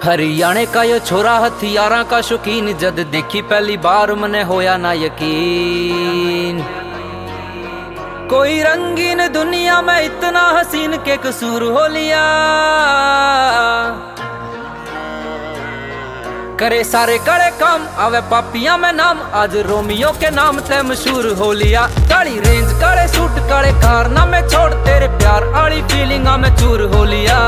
हरियाणे का यो छोरा हथियारा का शौकीन, जद देखी पहली बार मने होया ना यकीन। कोई रंगीन दुनिया में इतना हसीन के कसूर हो लिया। करे सारे कड़े काम आवे पापिया में नाम, आज रोमियो के नाम ते मशहूर हो लिया। काली रेंज काले सूट काले कारनामे छोड़, तेरे प्यार आली फीलिंगा में चूर हो लिया।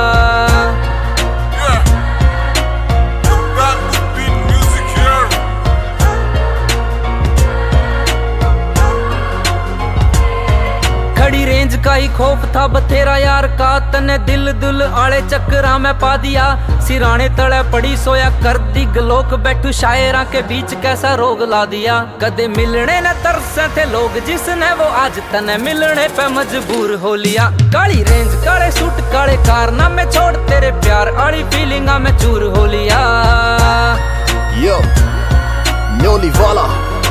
खड़ी रेंज का ही खौफ था बथेरा यार का, तने दिल दुल आले चक्करा में पा दिया। सिराने तले पड़ी सोया कर दी गलोक, बैठू शायरा के बीच कैसा रोग ला दिया। कदे मिलने न तरसे थे लोग जिसने, वो आज तने मिलने पे मजबूर हो लिया। काली रेंज काले सूट काले कारनामे छोड़, तेरे प्यार आली फीलिंगा में चूर हो लिया। यो न्योली वाला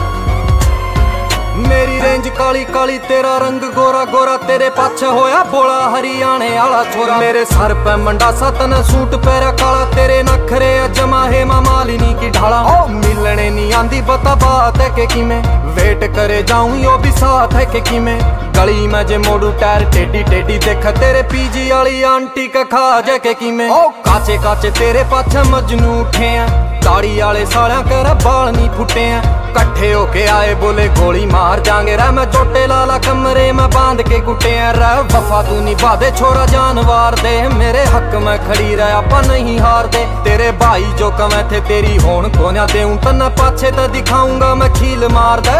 मेरी रेंज काली काली तेरा रंग गोरा गोरा, तेरे पाछे होया बोला हरियाणे आला छोरा। मेरे सर पे मंडासा तने सूट पैरा काला, तेरे नखरे जमा है मालिनी की ढाला। ओ मिलने नहीं आंदी बता बात है के किमें, वेट करे जाऊं यो भी साथ है के किमें। गली में जे मोड़ू टायर टेडी टेडी, देख तेरे पीजी वाली आंटी का खा जा के किमें। ओ काचे काचे तेरे पाछे मजनू उठे हैं, दाढ़ी वाले सालियां कर बाल नहीं फुटे हैं। कट्ठे होके आए बोले गोली मार जाएंगे रे, मैं चोटे लाला कमरे में बांध के कुटे हैं रे। वफा तू निभा दे छोरा जानवार दे, मेरे हक में खड़ी रह आपा नहीं हार दे। तेरे भाई जो कमे थे तेरी होन कोन्या देऊं, तन्ना पाछे तो दिखाऊंगा मैं खील मार दे।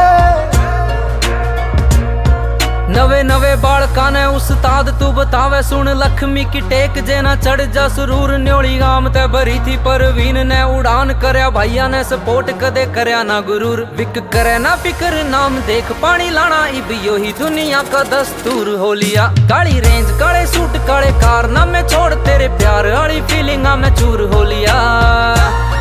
नवे नवे बालका ने उस्ताद तू बतावे, सुन लक्ष्मी की टेक जे ना चढ़ जा सुरूर। न्योली गाम ते भरी थी परवीन ने उड़ान करया, भाइया ने सपोर्ट कदे करया ना गुरूर। विक करे ना फिक्र नाम देख पानी लाना, इब यो ही दुनिया का दस्तूर हो लिया। काली रेंज काले सूट काले कारनामे छोड़, तेरे प्यार वाली फीलिंगा में चूर हो लिया।